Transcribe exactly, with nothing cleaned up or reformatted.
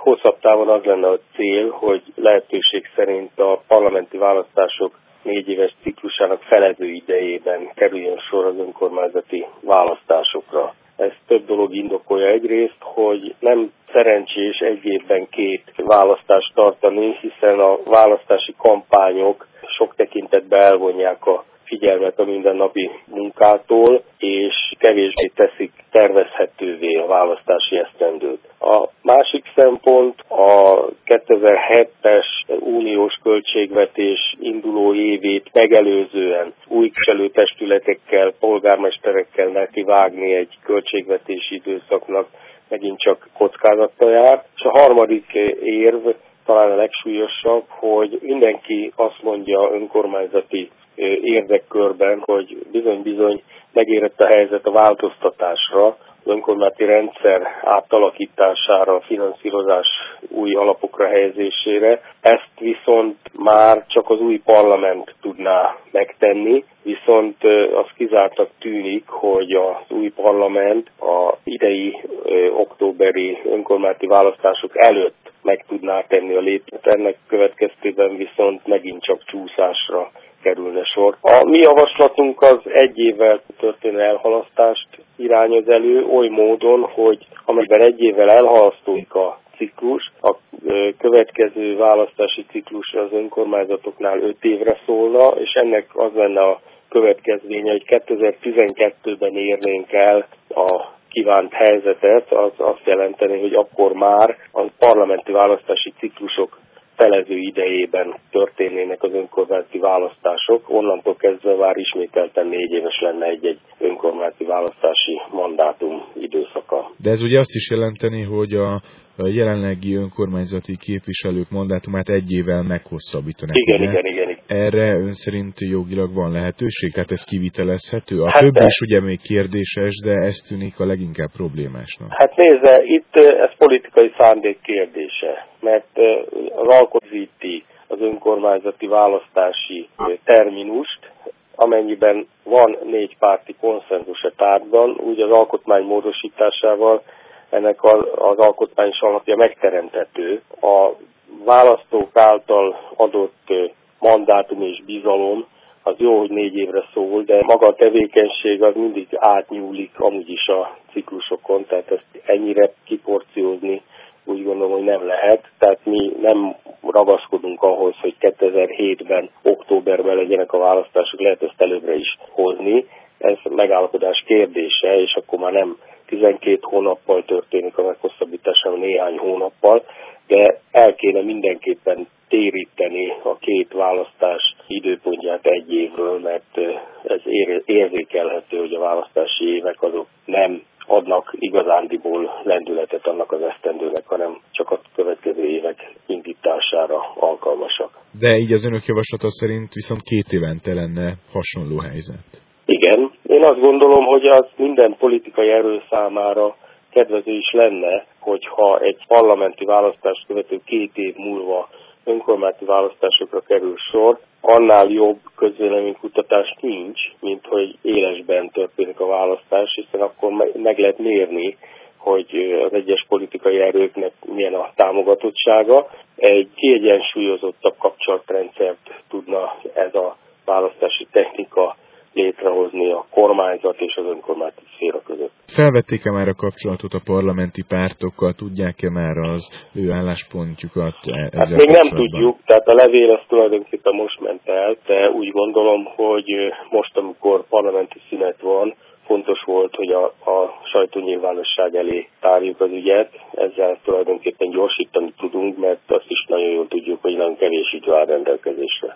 hosszabb távon az lenne a cél, hogy lehetőség szerint a parlamenti választások négy éves ciklusának felező idejében kerüljön sor az önkormányzati választásokra. Ez több dolog indokolja. Egyrészt, hogy nem szerencsés egy évben két választást tartani, hiszen a választási kampányok sok tekintetben elvonják a figyelmet a mindennapi munkától, és kevésbé teszik tervezhetővé a választási esztendőt. A másik szempont a kétezer-hetes uniós költségvetés induló évét megelőzően új képviselőtestületekkel, polgármesterekkel nekivágni egy költségvetési időszaknak megint csak kockázattal jár. És a harmadik érv, talán a legsúlyosabb, hogy mindenki azt mondja önkormányzati érdekkörben, hogy bizony-bizony megérett a helyzet a változtatásra, az önkormányzati rendszer átalakítására, a finanszírozás új alapokra helyezésére. Ezt viszont már csak az új parlament tudná megtenni, viszont az kizártnak tűnik, hogy az új parlament az idei októberi önkormányzati választások előtt meg tudná tenni a lépést. Ennek következtében viszont megint csak csúszásra kerülne sor. A mi javaslatunk az egy évvel történő elhalasztást irányoz elő, oly módon, hogy amiben egy évvel elhalasztódik a ciklus, a következő választási ciklus az önkormányzatoknál öt évre szólna, és ennek az lenne a következménye, hogy kétezer-tizenkettőben érnénk el a kívánt helyzetet, az azt jelenteni, hogy akkor már a parlamenti választási ciklusok felező idejében történnének az önkormányzati választások, onnantól kezdve már ismételten négy éves lenne egy-egy önkormányzati választási mandátum időszaka. De ez ugye azt is jelenteni, hogy a jelenlegi önkormányzati képviselők mandátumát egy évvel meghosszabbítanak. Igen, igen, igen, igen. Erre ön szerint jogilag van lehetőség? Tehát ez kivitelezhető? A hát többi is ugye még kérdéses, de ez tűnik a leginkább problémásnak. Hát nézze, itt ez politikai szándék kérdése, mert az alkotmányzati az önkormányzati választási terminust, amennyiben van négy párti konszenzus a tárgyban, úgy az alkotmány módosításával ennek az, az alkotmányos alapja megteremthető. A választók által adott mandátum és bizalom az jó, hogy négy évre szól, de maga a tevékenység az mindig átnyúlik amúgy is a ciklusokon, tehát ezt ennyire kiporciózni úgy gondolom, hogy nem lehet. Tehát mi nem ragaszkodunk ahhoz, hogy kétezer-hétben, októberben legyenek a választások, lehet ezt előbbre is hozni. Ez megállapodás kérdése, és akkor már nem tizenkét hónappal történik a meghosszabbítás, hanem néhány hónappal, de el kéne mindenképpen téríteni a két választás időpontját egy évről, mert ez érzékelhető, hogy a választási évek azok nem adnak igazándiból lendületet annak az esztendőnek, hanem csak a következő évek indítására alkalmasak. De így az önök javaslata szerint viszont két évente lenne hasonló helyzet. Igen, én azt gondolom, hogy az minden politikai erő számára kedvező is lenne, hogyha egy parlamenti választást követő két év múlva önkormányzati választásokra kerül sor, annál jobb közvéleménykutatás nincs, mint hogy élesben történik a választás, hiszen akkor meg lehet mérni, hogy az egyes politikai erőknek milyen a támogatottsága. Egy kiegyensúlyozottabb kapcsolatrendszert tudna ez a választási technika létrehozni a kormányzat és az önkormányzati szféra között. Felvették-e már a kapcsolatot a parlamenti pártokkal? Tudják-e már az ő álláspontjukat? Hát még nem tudjuk, tehát a levél az tulajdonképpen most ment el, de úgy gondolom, hogy most, amikor parlamenti szünet van, fontos volt, hogy a, a sajtónyilvánosság elé tárjuk az ügyet, ezzel tulajdonképpen gyorsítani tudunk, mert azt is nagyon jól tudjuk, hogy nagyon kevés idő áll rendelkezésre.